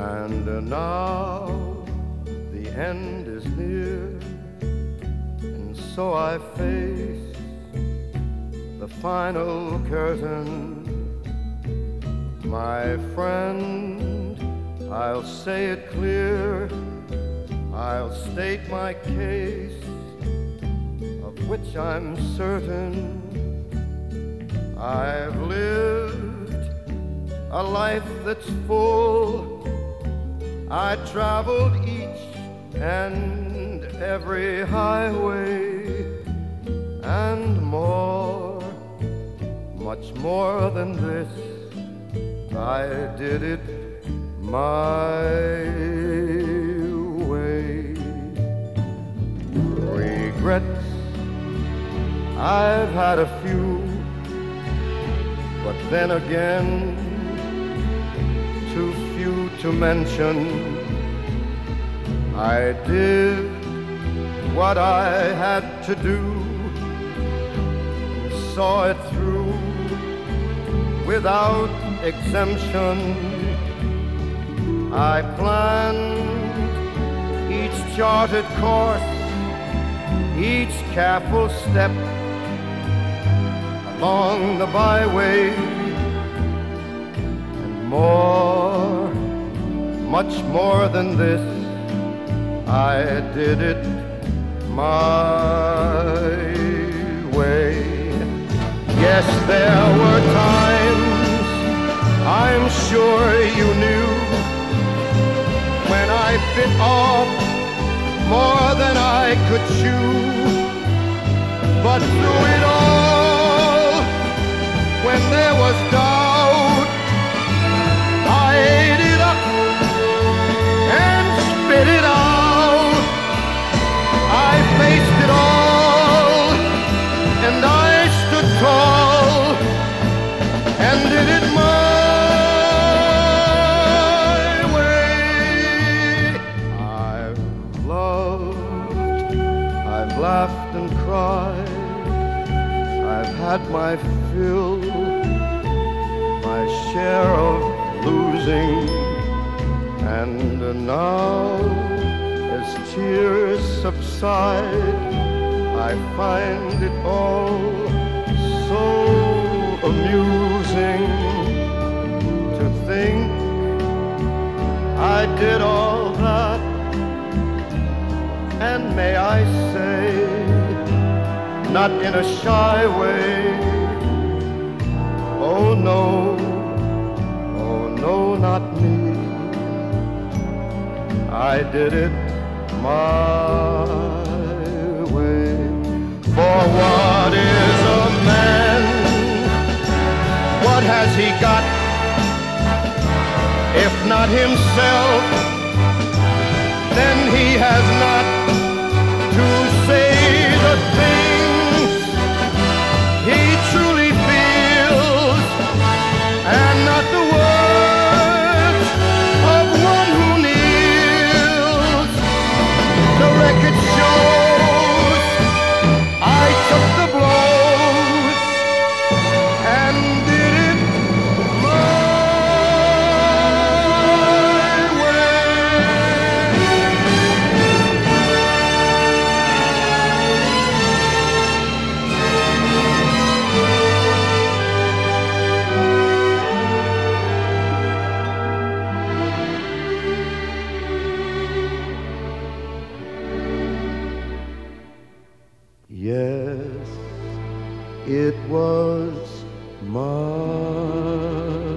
And now the end is near, and so I face the final curtain. My friend, I'll say it clear, I'll state my case, of which I'm certain. I've lived a life that's full. I traveled each and every highway, and more, much more than this, I did it my way. Regrets, I've had a few, but then again, too few to mention. I did what I had to do, and saw it through without exemption. I planned each charted course, each careful step along the byway, and more, much more than this, I did it my way. Yes, there were times, I'm sure you knew, when I bit off more than I could chew. But through it all, when there was doubt, I ate it up and spit it out. I faced it all, and I stood tall, and did it my way. I've loved, I've laughed and cried, I've had my fill, my share of losing, and now, as tears subside, I find it all so amusing to think I did all that, and may I say, not in a shy way, oh no, not me. I did it my way. For what is a man? What has he got? If not himself, then he has not to say the things he truly feels, and not the words of one who kneels. The record shows I took the blows and did it my Yes, it was my